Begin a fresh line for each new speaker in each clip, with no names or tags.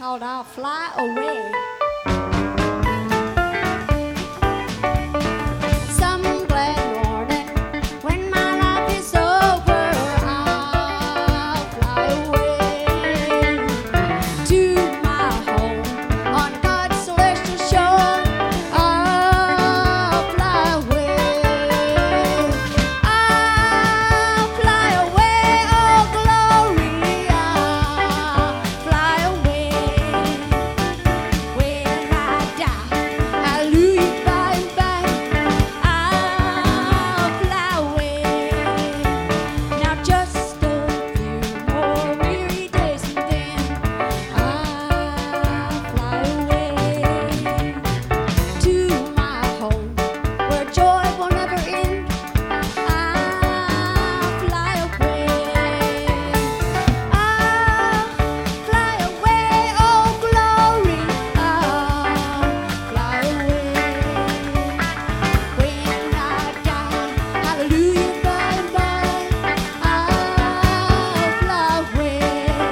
called I'll Fly Away. Some glad morning when my life is over, I'll fly away to my home on God's celestial shore. I'll fly away. I'll fly away, oh glory. I'll fly away when I die. Hallelujah, by and by. I'll fly away. Now just a few more weary days and then I'll fly away to my home where joy will never end. I'll fly away. I'll fly away, oh glory. I'll fly away when I die. Hallelujah, by and by. I'll fly away.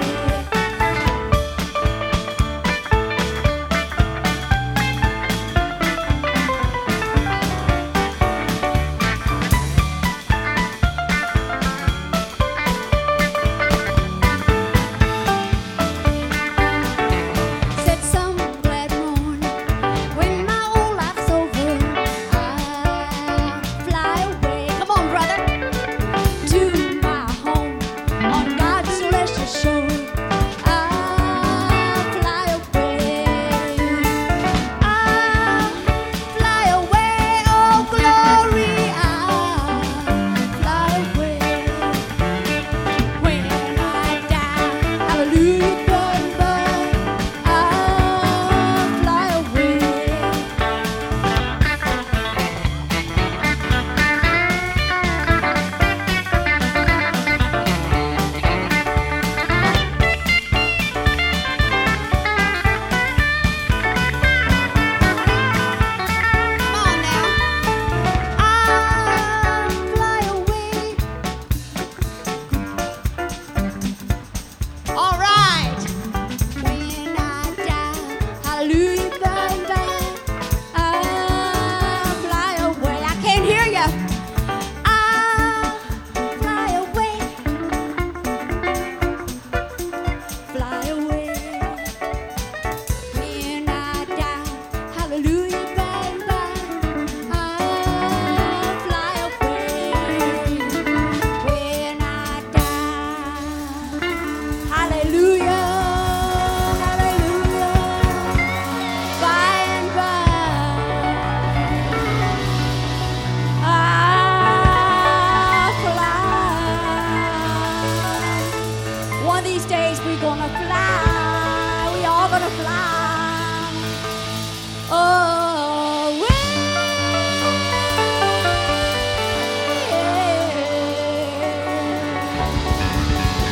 Said some glad morning when my old life's over, I'll fly away. Come on, brother, to my home on God's celestial shore. I'll fly away. I'll fly away, oh glory. I'll fly away when I die. Hallelujah, by and by. I'll fly away. Come on now. I'll fly away. All right. When I die, hallelujah, by and by. I'll fly away. I can't hear you. I'll fly away. Fly away. When I die, hallelujah, by and by. I'll fly away. When I die, hallelujah, hallelujah, by and by. I'll fly. One of these days we're gonna fly. We all gonna fly away.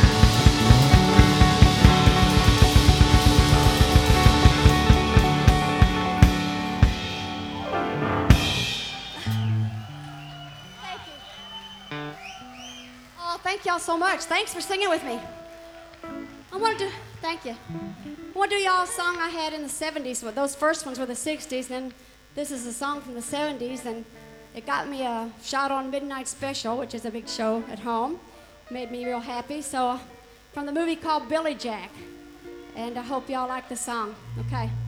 Thank you. Oh, thank y'all so much. Thanks for singing with me. Thank you. I want to do y'all a song I had in the 70s. Well, those first ones were the 60s, then this is a song from the 70s, and it got me a shot on Midnight Special, which is a big show at home. Made me real happy. So, from the movie called Billy Jack. And I hope y'all like the song. Okay.